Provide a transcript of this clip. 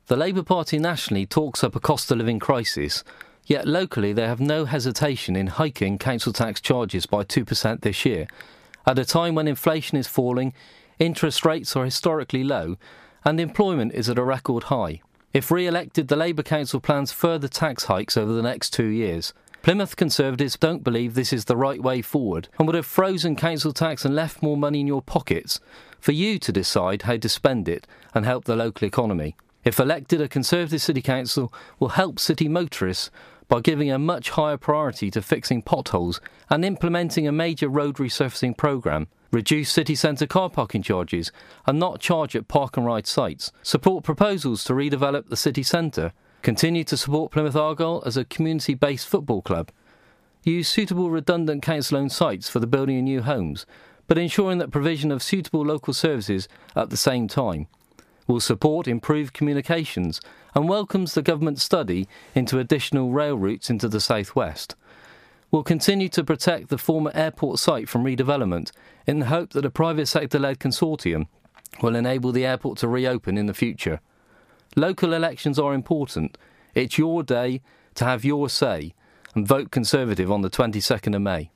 The Labour Party nationally talks up a cost of living crisis, yet locally they have no hesitation in hiking council tax charges by 2% this year, at a time when inflation is falling, interest rates are historically low, and employment is at a record high. If re-elected, the Labour Council plans further tax hikes over the next 2 years. Plymouth Conservatives don't believe this is the right way forward and would have frozen council tax and left more money in your pockets for you to decide how to spend it and help the local economy. If elected, a Conservative City Council will help city motorists by giving a much higher priority to fixing potholes and implementing a major road resurfacing programme, reduce city centre car parking charges and not charge at park and ride sites, support proposals to redevelop the city centre, continue to support Plymouth Argyle as a community-based football club, use suitable redundant council-owned sites for the building of new homes, but ensuring that provision of suitable local services at the same time, will support improved communications and welcomes the government study into additional rail routes into the southwest. Will continue to protect the former airport site from redevelopment in the hope that a private sector-led consortium will enable the airport to reopen in the future. Local elections are important. It's your day to have your say and vote Conservative on the 22nd of May.